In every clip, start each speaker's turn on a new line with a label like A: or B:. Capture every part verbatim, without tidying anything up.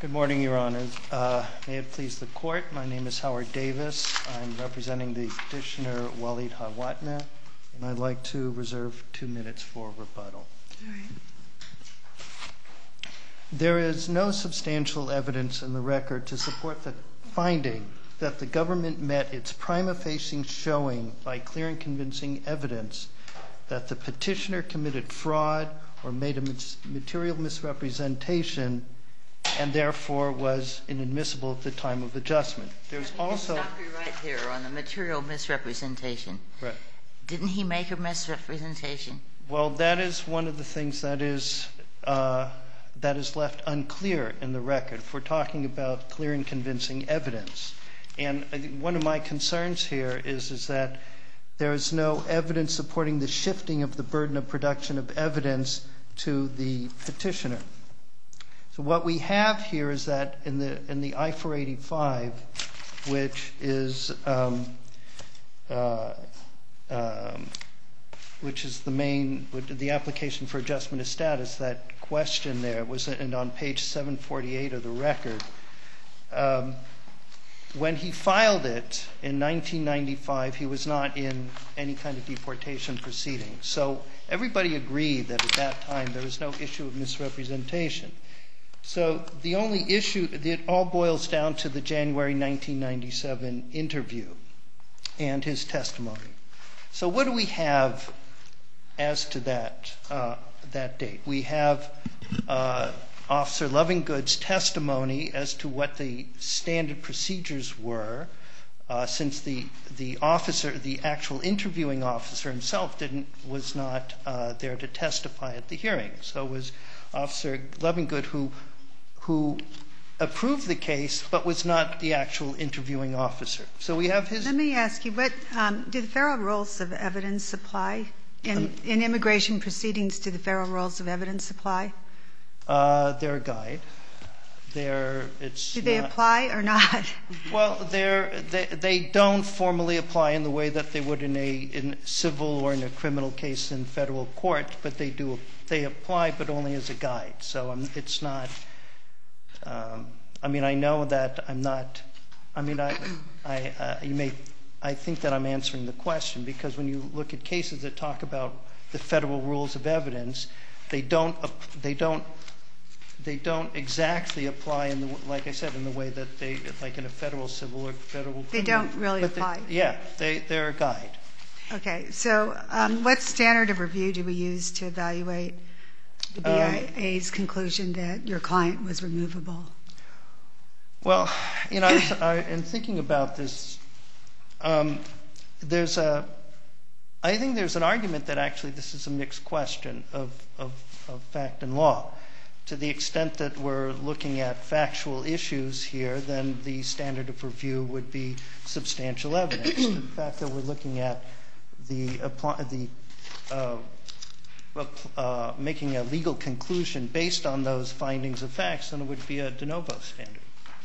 A: Good morning, Your Honor. Uh, may it please the Court, my name is Howard Davis. I'm representing the petitioner Walid Hawatmeh, and I'd like to reserve two minutes for rebuttal.
B: All right.
A: There is no substantial evidence in the record to support the finding that the government met its prima facie showing by clear and convincing evidence that the petitioner committed fraud or made a material misrepresentation and therefore was inadmissible at the time of adjustment. There's also...
C: Stop you right there on the material misrepresentation.
A: Right.
C: Didn't he make a misrepresentation?
A: Well, that is one of the things that is uh, that is left unclear in the record. If we're talking about clear and convincing evidence. And I think one of my concerns here is, is that there is no evidence supporting the shifting of the burden of production of evidence to the petitioner. So what we have here is that in the in the I four eighty-five, which is um, uh, um, which is the main the application for adjustment of status, that question there was and on page seven forty-eight of the record. Um, when he filed it in nineteen ninety-five, he was not in any kind of deportation proceeding. So everybody agreed that at that time there was no issue of misrepresentation. So the only issue, it all boils down to the January nineteen ninety-seven interview and his testimony. So what do we have as to that uh, that date? We have uh, Officer Lovingood's testimony as to what the standard procedures were, uh, since the the officer, the actual interviewing officer himself, didn't was not uh, there to testify at the hearing. So it was Officer Lovingood who who approved the case, but was not the actual interviewing officer. So we have his...
B: Let me ask you, what um, do the federal rules of evidence apply? In, um, in immigration proceedings, do the federal rules of evidence apply?
A: Uh, they're a guide. They're, it's
B: do they
A: not,
B: apply or not?
A: Well, they're, they, they don't formally apply in the way that they would in a in civil or in a criminal case in federal court, but they do they apply, but only as a guide. So um, it's not... Um, I mean, I know that I'm not. I mean, I, I, uh, you may. I think that I'm answering the question because when you look at cases that talk about the federal rules of evidence, they don't. They don't. They don't exactly apply in the, like I said, in the way that they, like in a federal civil or federal.
B: They
A: criminal,
B: don't really apply.
A: They, yeah, they they're a guide.
B: Okay, so um, what standard of review do we use to evaluate the B I A's um, conclusion that your client was removable?
A: Well, you know, I was, I, in thinking about this, um, there's a, I think there's an argument that actually this is a mixed question of, of, of fact and law. To the extent that we're looking at factual issues here, then the standard of review would be substantial evidence. The fact that we're looking at the, the uh, Uh, making a legal conclusion based on those findings of facts, then it would be a de novo standard.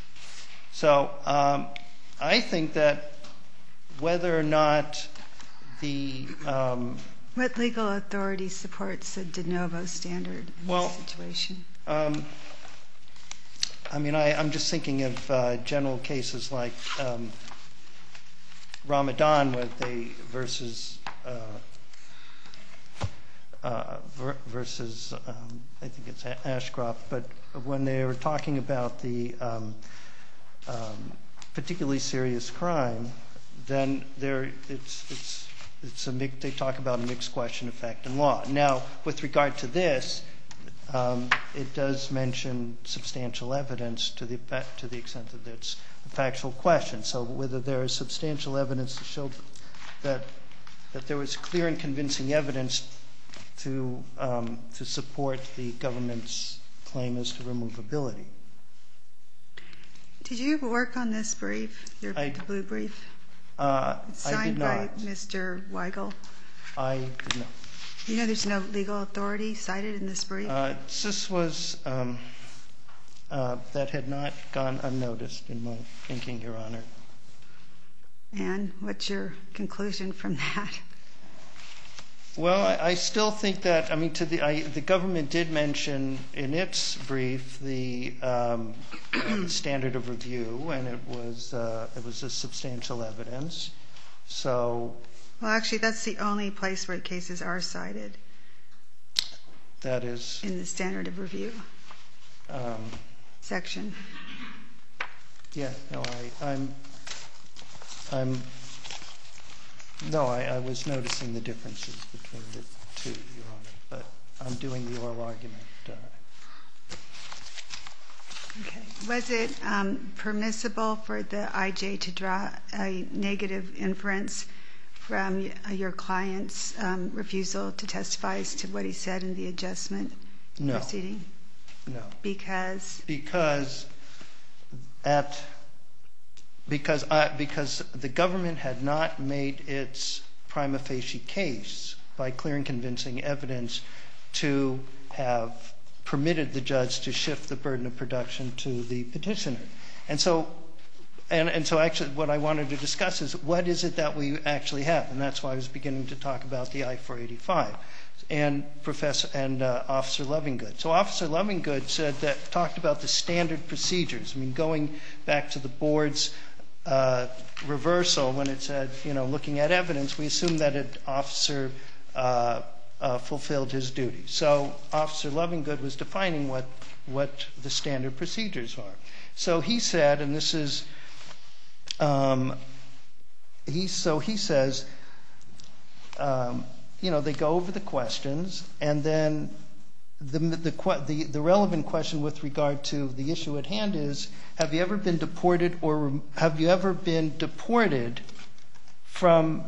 A: So um, I think that whether or not the... Um,
B: what legal authority supports a de novo standard in
A: well,
B: this situation?
A: Um, I mean, I, I'm just thinking of uh, general cases like um, Ramadan with they versus... Uh, Uh, versus, um, I think it's Ashcroft, but when they were talking about the um, um, particularly serious crime, then there it's it's it's a mix, they talk about a mixed question of fact and law. Now, with regard to this, um, it does mention substantial evidence to the to the extent that it's a factual question. So whether there is substantial evidence to show that that there was clear and convincing evidence to um, to support the government's claim as to removability.
B: Did you work on this brief, your
A: I,
B: the blue brief?
A: Uh,
B: it's
A: I
B: signed
A: did not.
B: by Mister Weigel.
A: I did not.
B: You know there's no legal authority cited in this brief?
A: Uh, this was, um, uh, that had not gone unnoticed in my thinking, Your Honor.
B: And what's your conclusion from that?
A: Well, I, I still think that, I mean, to the I, the government did mention in its brief the um, uh, standard of review, and it was uh, it was a substantial evidence. So,
B: well, actually, that's the only place where cases are cited.
A: That is
B: in the standard of review
A: um,
B: section.
A: Yeah. No, I, I'm. I'm. No, I, I was noticing the differences between the two, Your Honor, but I'm doing the oral argument. Uh,
B: okay. Was it um, permissible for the I J to draw a negative inference from your client's um, refusal to testify as to what he said in the adjustment
A: no.
B: proceeding?
A: No.
B: Because?
A: Because at because I, because the government had not made its prima facie case by clear and convincing evidence to have permitted the judge to shift the burden of production to the petitioner. And so and, and so actually what I wanted to discuss is what is it that we actually have, and that's why I was beginning to talk about the I four eighty-five. And Professor and uh, Officer Lovingood. So Officer Lovingood said that talked about the standard procedures. I mean, going back to the board's uh, reversal when it said, you know, looking at evidence, we assume that an officer uh, uh, fulfilled his duty. So Officer Lovingood was defining what what the standard procedures are. So he said, and this is, um, he so he says. Um, You know, they go over the questions, and then the, the the the relevant question with regard to the issue at hand is: Have you ever been deported, or have you ever been deported from?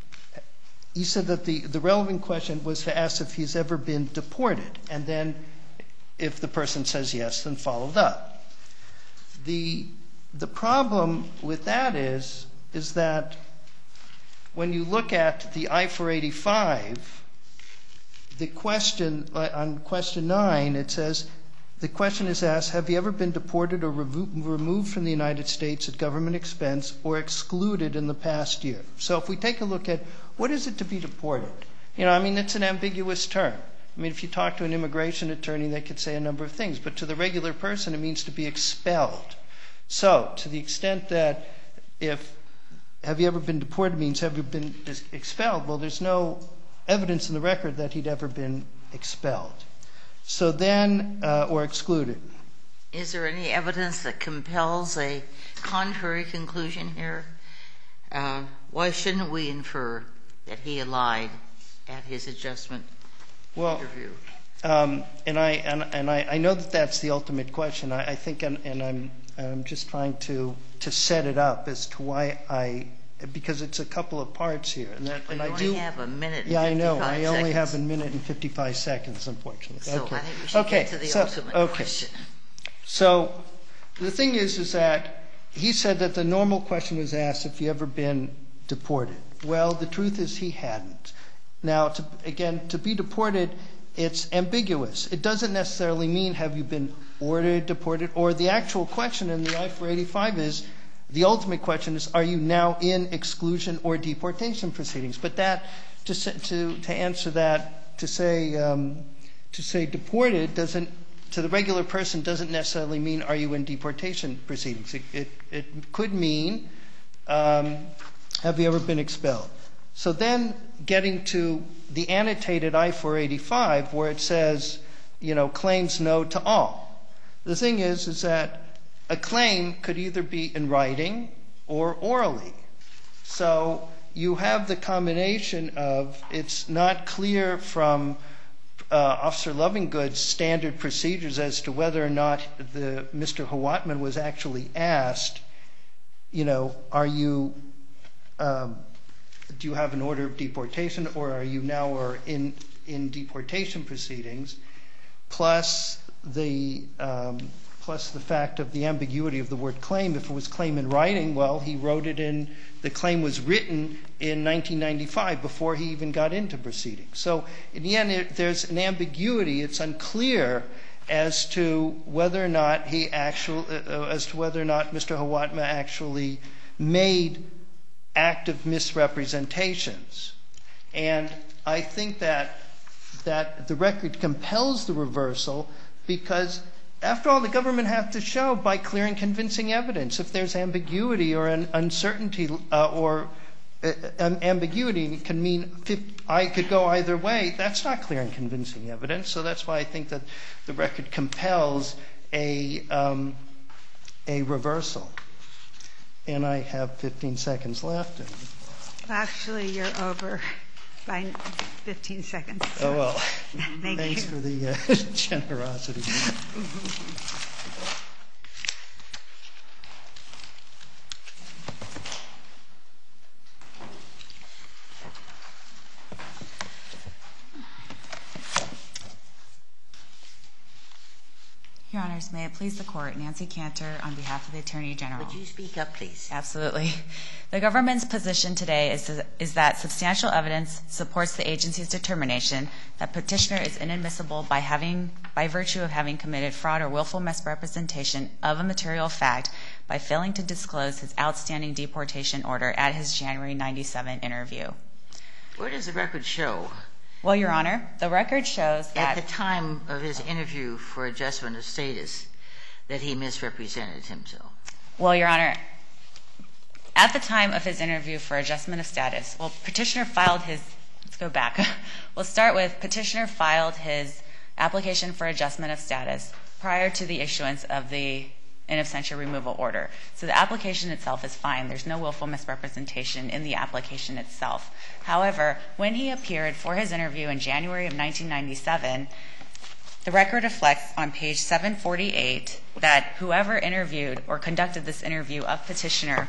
A: He said that the the relevant question was to ask if he's ever been deported, and then if the person says yes, then followed up. The the problem with that is is that when you look at the I four eighty-five, the question, on question nine, it says, the question is asked, have you ever been deported or removed from the United States at government expense or excluded in the past year? So if we take a look at what is it to be deported? You know, I mean, it's an ambiguous term. I mean, if you talk to an immigration attorney, they could say a number of things. But to the regular person, it means to be expelled. So to the extent that if have you ever been deported means have you been expelled? Well, there's no evidence in the record that he'd ever been expelled. So then, uh, or excluded.
C: Is there any evidence that compels a contrary conclusion here? Uh, why shouldn't we infer that he lied at his adjustment
A: well,
C: interview?
A: Um, and I and, and I, I know that that's the ultimate question. I, I think, and, and I'm I'm just trying to to set it up as to why I, because it's a couple of parts here, and that and
C: well,
A: I
C: you
A: do.
C: only have a minute. And
A: yeah, I know. I only
C: seconds.
A: have a minute and fifty-five seconds, unfortunately.
C: So
A: okay.
C: I think we should
A: okay.
C: get to the
A: so,
C: ultimate
A: okay.
C: question.
A: So the thing is, is that he said that the normal question was asked if you ever been deported. Well, the truth is he hadn't. Now, to, again, to be deported, it's ambiguous. It doesn't necessarily mean have you been ordered, deported, or the actual question in the I four eighty-five is, the ultimate question is, are you now in exclusion or deportation proceedings? But that, to to to answer that, to say um, to say deported doesn't, to the regular person doesn't necessarily mean are you in deportation proceedings. It it, it could mean um, have you ever been expelled? So then getting to the annotated I four eighty-five where it says, you know, claims no to all. The thing is, is that a claim could either be in writing or orally. So you have the combination of it's not clear from uh, Officer Lovingood's standard procedures as to whether or not the Mister Hawatman was actually asked, you know, are you, um, do you have an order of deportation or are you now or in, in deportation proceedings, plus the um, plus the fact of the ambiguity of the word claim. If it was claim in writing, well, he wrote it in, the claim was written in nineteen ninety-five before he even got into proceedings. So in the end, it, there's an ambiguity. It's unclear as to whether or not he actually, uh, as to whether or not Mister Hawatma actually made active misrepresentations. And I think that that the record compels the reversal because, after all, the government has to show by clear and convincing evidence. If there's ambiguity or an uncertainty uh, or uh, um, ambiguity can mean I could go either way, that's not clear and convincing evidence. So that's why I think that the record compels a um, a reversal. And I have fifteen seconds left.
B: Actually, you're over by fifteen seconds.
A: So. Oh, well.
B: Thank
A: Thanks
B: you.
A: for the uh, generosity.
D: Your Honors, may it please the Court, Nancy Cantor on behalf of the Attorney General.
C: Would you speak up, please?
D: Absolutely. The government's position today is, is that substantial evidence supports the agency's determination that petitioner is inadmissible by having, by virtue of having committed fraud or willful misrepresentation of a material fact by failing to disclose his outstanding deportation order at his January ninety-seven interview.
C: Where does the record show?
D: Well, Your Honor, the record shows that
C: at the time of his interview for adjustment of status that he misrepresented himself.
D: Well, Your Honor, at the time of his interview for adjustment of status, well, petitioner filed his, let's go back. We'll start with petitioner filed his application for adjustment of status prior to the issuance of the in absentia removal order. So the application itself is fine. There's no willful misrepresentation in the application itself. However, when he appeared for his interview in January of nineteen ninety-seven, the record reflects on page seven forty-eight that whoever interviewed or conducted this interview of petitioner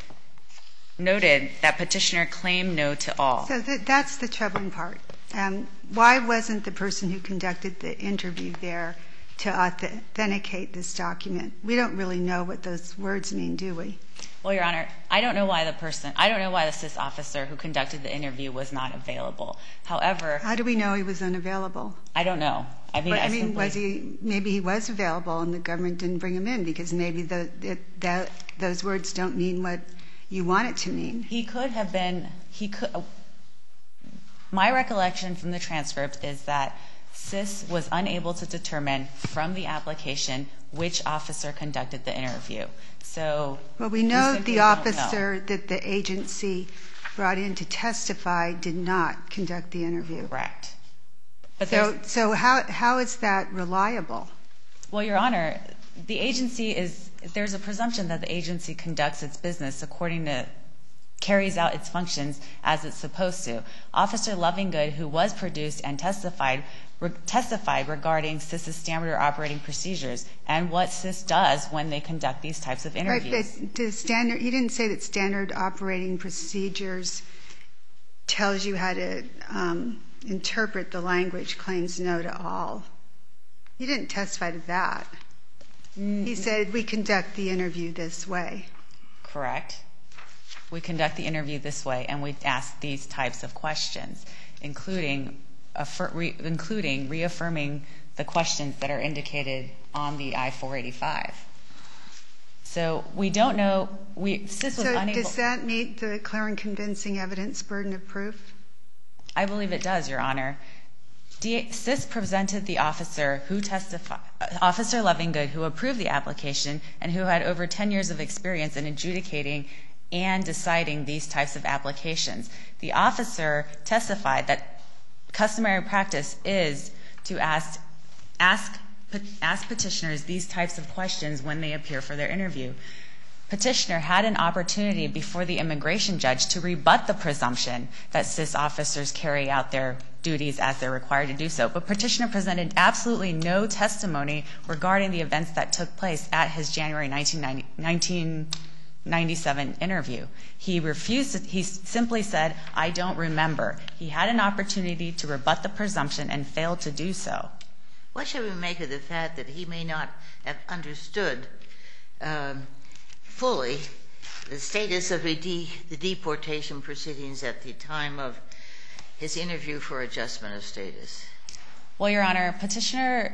D: noted that petitioner claimed no to all.
B: So th- that's the troubling part. Um, why wasn't the person who conducted the interview there to authenticate this document? We don't really know what those words mean, do we?
D: Well, Your Honor, I don't know why the person, I don't know why the C I S officer who conducted the interview was not available. However,
B: how do we know he was unavailable?
D: I don't know. I mean,
B: but, I,
D: I
B: mean,
D: simply,
B: was he? Maybe he was available, and the government didn't bring him in because maybe the, it, that those words don't mean what you want it to mean.
D: He could have been. He could. My recollection from the transcript is that C I S was unable to determine from the application which officer conducted the interview. So,
B: well, we know
D: we
B: the officer know. that the agency brought in to testify did not conduct the interview.
D: Correct. But
B: so, so how how is that reliable?
D: Well, Your Honor, the agency is. There's a presumption that the agency conducts its business according to. Carries out its functions as it's supposed to. Officer Lovingood, who was produced and testified, re- testified regarding C I S's standard operating procedures and what C I S does when they conduct these types of interviews.
B: Right, but the standard, he didn't say that standard operating procedures tells you how to um, interpret the language claims no to all. He didn't testify to that. Mm. He said we conduct the interview this way.
D: Correct. We conduct the interview this way, and we ask these types of questions, including, affir- re- including reaffirming the questions that are indicated on the I four eighty-five. So we don't know. We, C I S was
B: so
D: unable.
B: Does that meet the clear and convincing evidence burden of proof?
D: I believe it does, Your Honor. D- C I S presented the officer who testified, uh, Officer Lovingood, who approved the application and who had over ten years of experience in adjudicating and deciding these types of applications. The officer testified that customary practice is to ask, ask, ask petitioners these types of questions when they appear for their interview. Petitioner had an opportunity before the immigration judge to rebut the presumption that C I S officers carry out their duties as they're required to do so. But petitioner presented absolutely no testimony regarding the events that took place at his January nineteen ninety-seven interview. He refused, to, he simply said, I don't remember. He had an opportunity to rebut the presumption and failed to do so.
C: What should we make of the fact that he may not have understood um, fully the status of the, de- the deportation proceedings at the time of his interview for adjustment of status?
D: Well, Your Honor, petitioner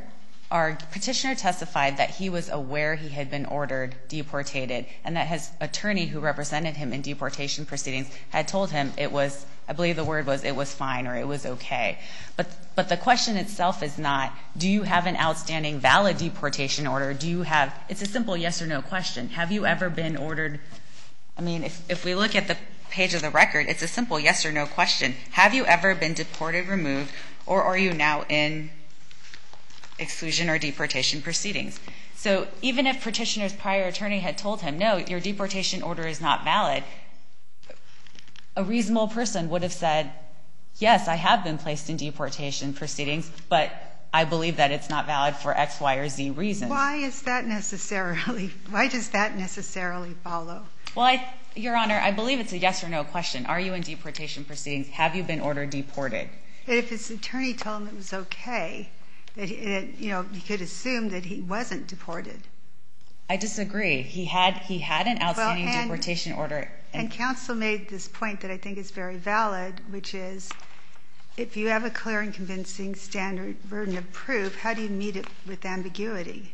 D: our petitioner testified that he was aware he had been ordered deportated and that his attorney who represented him in deportation proceedings had told him it was, I believe the word was, it was fine or it was okay. But but the question itself is not, do you have an outstanding valid deportation order? Do you have, it's a simple yes or no question. Have you ever been ordered, I mean, if, if we look at the page of the record, it's a simple yes or no question. Have you ever been deported, removed, or are you now in exclusion or deportation proceedings? So even if petitioner's prior attorney had told him, no, your deportation order is not valid, a reasonable person would have said, yes, I have been placed in deportation proceedings, but I believe that it's not valid for X, Y, or Z reasons.
B: Why is that necessarily, why does that necessarily follow?
D: Well, I, Your Honor, I believe it's a yes or no question. Are you in deportation proceedings? Have you been ordered deported?
B: But if his attorney told him it was okay, that, he, that you know, he could assume that he wasn't deported.
D: I disagree. He had he had an outstanding
B: well, and,
D: deportation order. And,
B: and counsel made this point that I think is very valid, which is if you have a clear and convincing standard burden of proof, how do you meet it with ambiguity?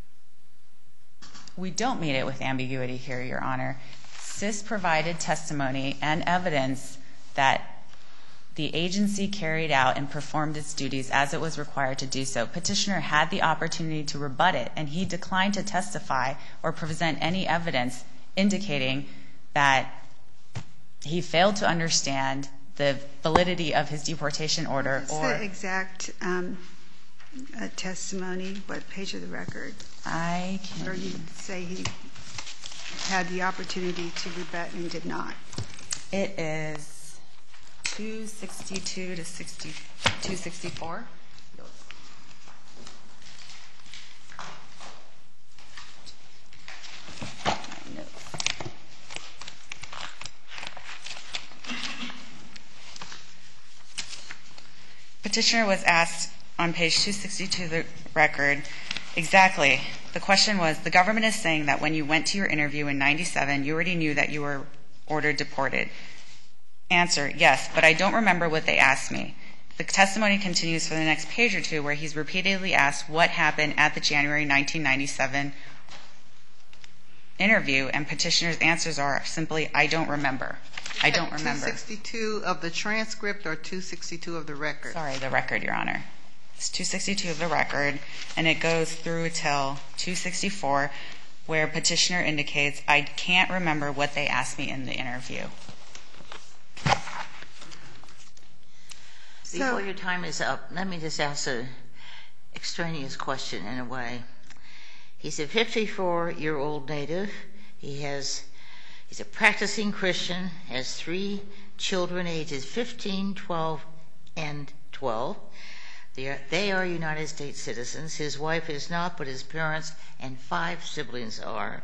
D: We don't meet it with ambiguity here, Your Honor. S I S provided testimony and evidence that the agency carried out and performed its duties as it was required to do so. Petitioner had the opportunity to rebut it, and he declined to testify or present any evidence indicating that he failed to understand the validity of his deportation order.
B: What's
D: or
B: the exact um, uh, testimony? What page of the record?
D: I can.
B: Or you say he had the opportunity to rebut and did not.
D: It is two sixty-two to two sixty-four. Petitioner was asked on page two sixty-two of the record exactly. The question was, the government is saying that when you went to your interview in ninety-seven, you already knew that you were ordered deported. Answer, yes, but I don't remember what they asked me. The testimony continues for the next page or two where he's repeatedly asked what happened at the January nineteen ninety-seven interview, and petitioner's answers are simply, I don't remember. I don't remember.
E: two sixty-two of the transcript or two sixty-two of the record?
D: Sorry, the record, Your Honor. It's two sixty-two of the record, and it goes through till two sixty-four where petitioner indicates, I can't remember what they asked me in the interview.
C: Before your time is up, let me just ask an extraneous question in a way. He's a fifty-four-year-old native. He has, he's a practicing Christian, has three children ages fifteen, twelve, and twelve. They are, they are United States citizens. His wife is not, but his parents and five siblings are.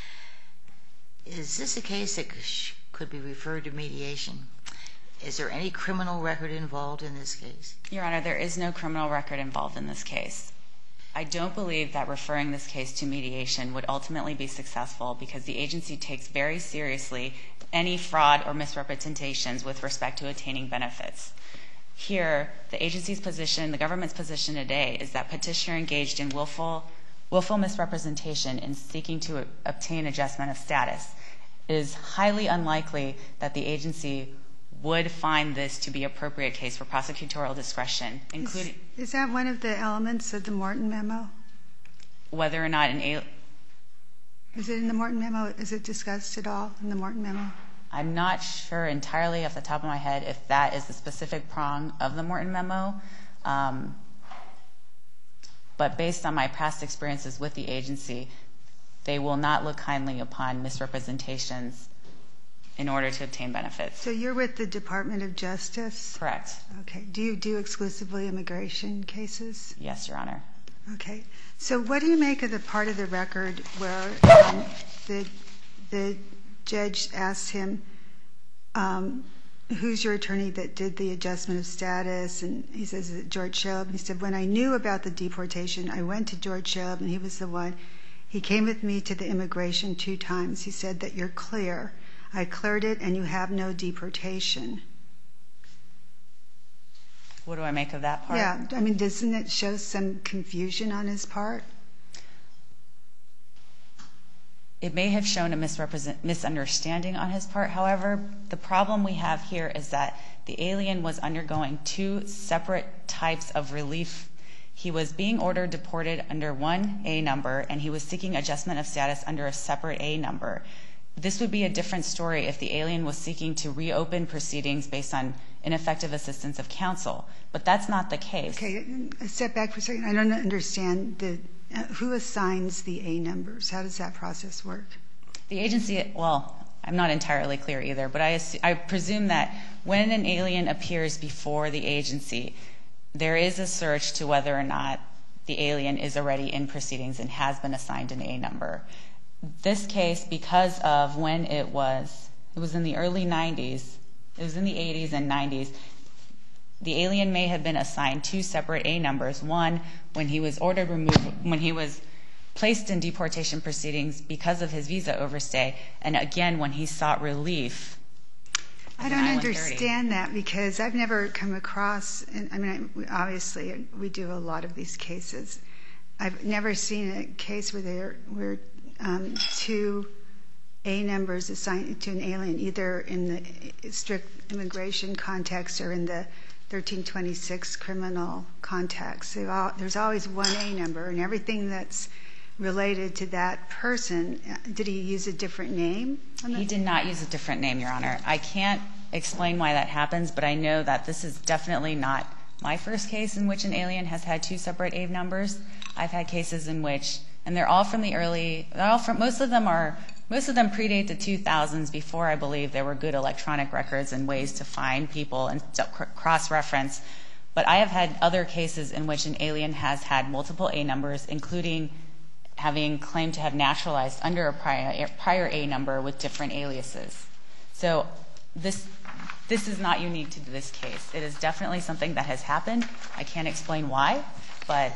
C: Is this a case that could be referred to mediation? Is there any criminal record involved in this case?
D: Your Honor, there is no criminal record involved in this case. I don't believe that referring this case to mediation would ultimately be successful because the agency takes very seriously any fraud or misrepresentations with respect to attaining benefits. Here, the agency's position, the government's position today, is that petitioner engaged in willful, willful misrepresentation in seeking to obtain adjustment of status. It is highly unlikely that the agency would find this to be an appropriate case for prosecutorial discretion, including...
B: Is, is that one of the elements of the Morton memo?
D: Whether or not an... A-
B: is it in the Morton memo? Is it discussed at all in the Morton memo?
D: I'm not sure entirely off the top of my head if that is the specific prong of the Morton memo. Um, but based on my past experiences with the agency, they will not look kindly upon misrepresentations in order to obtain benefits.
B: So you're with the Department of Justice?
D: Correct.
B: Okay. Do you do exclusively immigration cases?
D: Yes, Your Honor.
B: Okay. So what do you make of the part of the record where um, the the judge asked him, um, who's your attorney that did the adjustment of status? And he says, George Shelb. And he said, when I knew about the deportation, I went to George Shelb, and he was the one. He came with me to the immigration two times. He said that you're clear. I cleared it, and you have no deportation.
D: What do I make of that part?
B: Yeah, I mean, doesn't it show some confusion on his part?
D: It may have shown a misrepresent, misunderstanding on his part. However, the problem we have here is that the alien was undergoing two separate types of relief. He was being ordered deported under one A number, and he was seeking adjustment of status under a separate A number. This would be a different story if the alien was seeking to reopen proceedings based on ineffective assistance of counsel. But that's not the case.
B: Okay, a step back for a second. I don't understand the uh, who assigns the A numbers? How does that process work?
D: The agency, well, I'm not entirely clear either, but I, I presume that when an alien appears before the agency, there is a search to whether or not the alien is already in proceedings and has been assigned an A number. This case, because of when it was, it was in the early nineties, it was in the eighties and nineties, the alien may have been assigned two separate A numbers. One, when he was ordered removed, when he was placed in deportation proceedings because of his visa overstay, and again when he sought relief.
B: I don't understand that because I've never come across, and I mean, obviously we do a lot of these cases. I've never seen a case where there were um, two A numbers assigned to an alien, either in the strict immigration context or in the thirteen twenty-six criminal context. There's always one A number, and everything that's related to that person. Did he use a different name?
D: He did not use a different name, Your Honor. I can't explain why that happens, but I know that this is definitely not my first case in which an alien has had two separate A numbers. I've had cases in which, and they're all from the early, they're all from, most of them are, most of them predate the two thousands, before I believe there were good electronic records and ways to find people and cross-reference. But I have had other cases in which an alien has had multiple A numbers, including having claimed to have naturalized under a prior, prior A number with different aliases. So this this is not unique to this case. It is definitely something that has happened. I can't explain why, but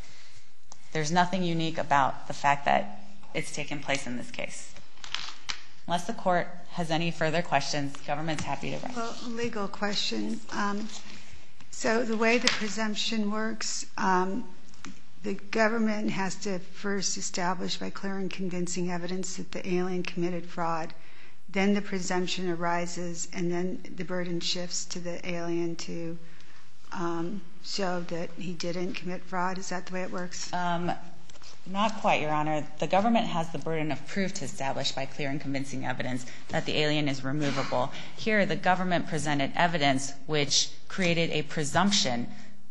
D: there's nothing unique about the fact that it's taken place in this case. Unless the court has any further questions, the government's happy to rest.
B: Well, legal question. Um, so the way the presumption works, um, the government has to first establish by clear and convincing evidence that the alien committed fraud. Then the presumption arises, and then the burden shifts to the alien to um, show that he didn't commit fraud. Is that the way it works?
D: Um, not quite, Your Honor. The government has the burden of proof to establish by clear and convincing evidence that the alien is removable. Here, the government presented evidence which created a presumption.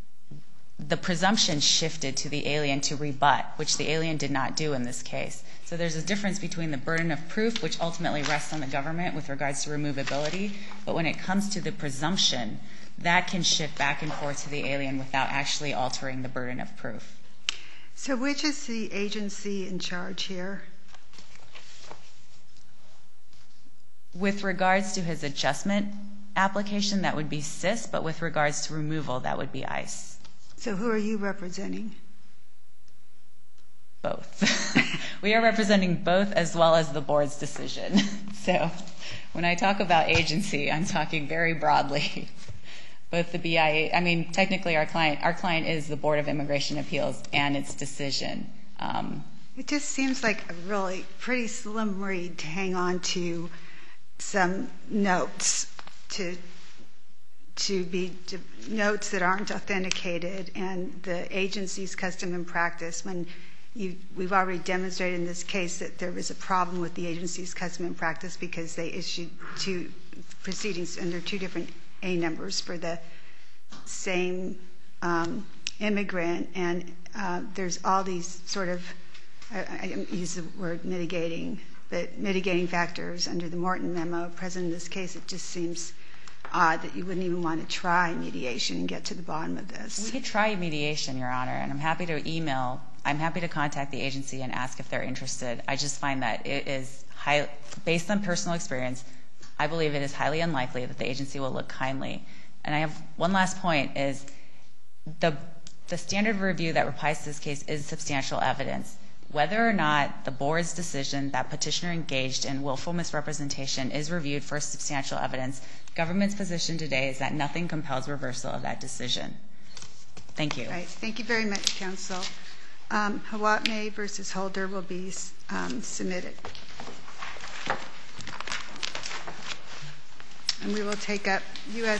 D: The presumption shifted to the alien to rebut, which the alien did not do in this case. So there's a difference between the burden of proof, which ultimately rests on the government with regards to removability, but when it comes to the presumption, that can shift back and forth to the alien without actually altering the burden of proof.
B: So which is the agency in charge here?
D: With regards to his adjustment application, that would be S I S, but with regards to removal, that would be ICE.
B: So who are you representing?
D: Both. We are representing both as well as the board's decision. So when I talk about agency, I'm talking very broadly. Both the B I A, I mean, technically our client, our client is the Board of Immigration Appeals and its decision. Um,
B: it just seems like a really pretty slim read to hang on to some notes to to be to notes that aren't authenticated, and the agency's custom and practice. When you, we've already demonstrated in this case that there was a problem with the agency's custom and practice because they issued two proceedings under two different A numbers for the same um, immigrant, and uh, there's all these sort of, I, I use the word mitigating, but mitigating factors under the Morton memo present in this case. It just seems odd that you wouldn't even want to try mediation and get to the bottom of this.
D: We could try mediation, Your Honor, and I'm happy to email, I'm happy to contact the agency and ask if they're interested. I just find that it is, high, based on personal experience, I believe it is highly unlikely that the agency will look kindly. And I have one last point, is the, the standard review that applies to this case is substantial evidence. Whether or not the board's decision that petitioner engaged in willful misrepresentation is reviewed for substantial evidence, government's position today is that nothing compels reversal of that decision. Thank you.
B: All right. Thank you very much, counsel. Um, Hawatmeh versus Holder will be um, submitted. And we will take up U S